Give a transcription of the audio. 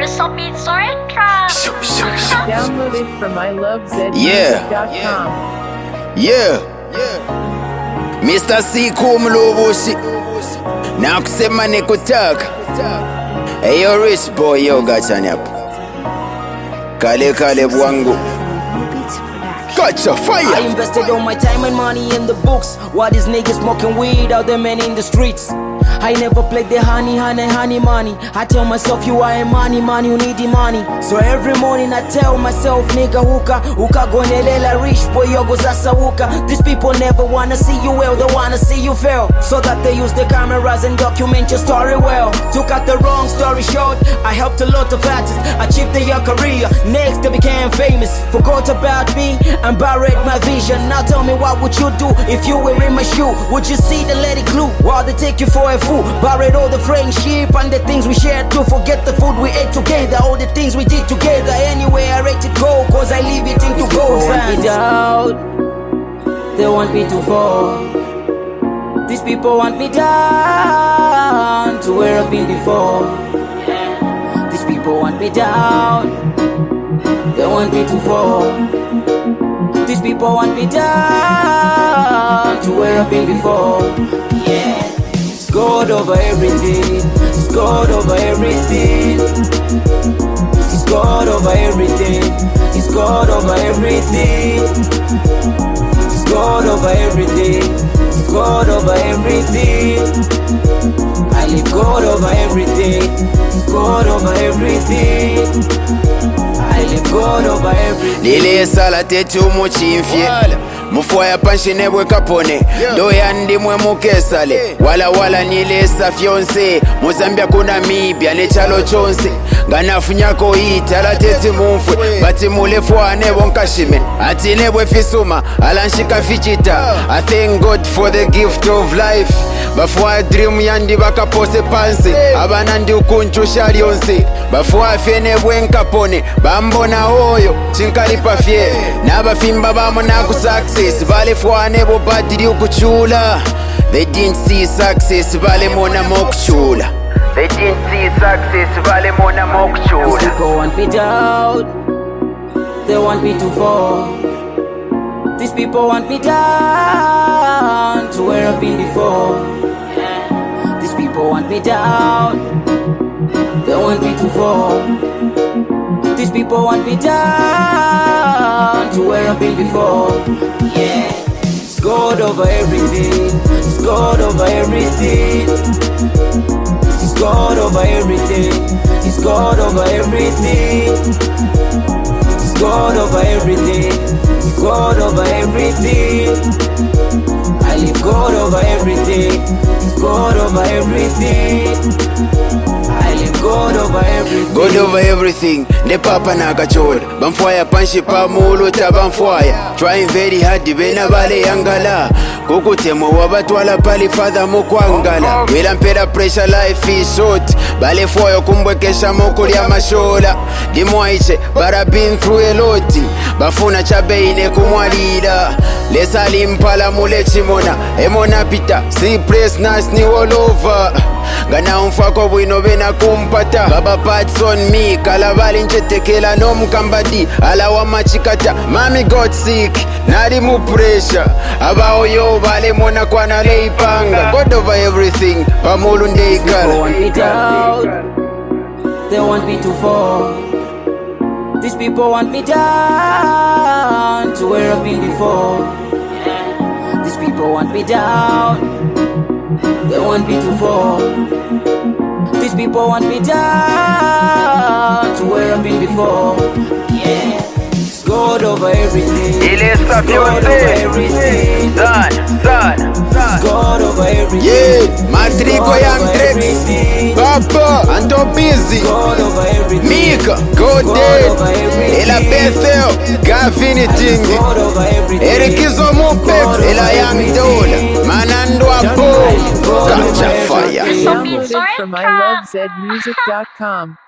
some beats or tracks. Download it from ilovezmusic.com. Yeah. Mr. C kumlubushi na kusema nikutaka. Hey yo rich boy yo gachani hapo. Kale bwangu. Catch a fire. I invested all my time and money in the books. Why these niggas smoking weed out there, man, in the streets? I never played the honey money. I tell myself you are money, you need the money. So every morning I tell myself, nigga uka gonelela rich boy yogo sasa uka. These people never wanna see you well, they wanna see you fail. So that they use the cameras and document your story well. Took out the wrong story short, I helped a lot of artists achieve their career. Next they became famous, forgot about me and buried my vision. Now tell me what would you do if you were in my shoe? Would you see the lady glue while they take you for a fool? Buried all the friendship and the things we shared to forget the food we ate together, all the things we did together. Anyway I let it go, cause I leave it into gold. They want me down, they want me to fall. These people want me down to where I've been before. These people want me down, they want me to fall. These people want me down to where I've been before. Yeah. It's God over everything. It's God over everything. It's God over everything. It's God over everything. It's God over everything. It's God over everything. I live God over everything. It's God over everything. I live God over everything. Lile sala tetu muchimfye Mufwaya panshi nebwe kapone Doya ndimwe mukesale Wala nile safyonse Mozambia kuna mibya nechalo chonse Nganafunyako itala teti mumfwe Bati mulefwa nebo nkashime Ati nebwe fisuma alanshika fichita I thank God for the gift of life Bafwa dream yandi bakapose pansi Abanandi ukunchusha lyonse Bafwa fene bwenkapone Bambona hoyo chinkalipa fye Nabafimba bamona ku success Balefwa nebo badiri ukuchula They didn't see success Vale mona mokuchula They didn't see success Vale mona mokuchula. These people want me down, they want me to fall. These people want me down to where I've been before. These people want me down, they want me to fall. These people want me down to where I've been before. Yeah. It's God over everything. It's God over everything. It's God over everything. It's God over everything. It's God over everything. It's God over everything. I live God over everything. It's God over everything. I live God over everything. God over everything, ne papa na kachola Bamfwaya panshi pa mulu tabamfwaya Trying very hard bena bale yangala Kukutemo wabatwala pali father mukwangala Wila mpera pressure life is short Bale fwoyo kumbwekesha mokuli ya mashola Dimwaiche bara been through a lot Bafuna chabeine kumwalila Lesali mpala mule chimona Emona pita, see press nice ni all over Gana umfako bwino bena kumpata Baba parts on me Kalabali nchetekela no mkambadi Alawa machikata Mami got sick Nari mu pressure Abao yo bale mona kwa nale ipanga God over everything Pamulu ndeikala. People want me down, they want me to fall. These people want me down to where I've been before. These people want me down, they want me to fall. These people want me down to where I've been before. Yeah. It's God over everything. It's God over everything. It's God over everything. Yeah, Matrico Young Trex Papa, Anto Busy God over everything. Mika, Go Dead Ela Bethel, Gaviniting Erikizo Mupex, Ela Young Dola Manando Abo, Catch a fire. Download it from ilovezmusic.com.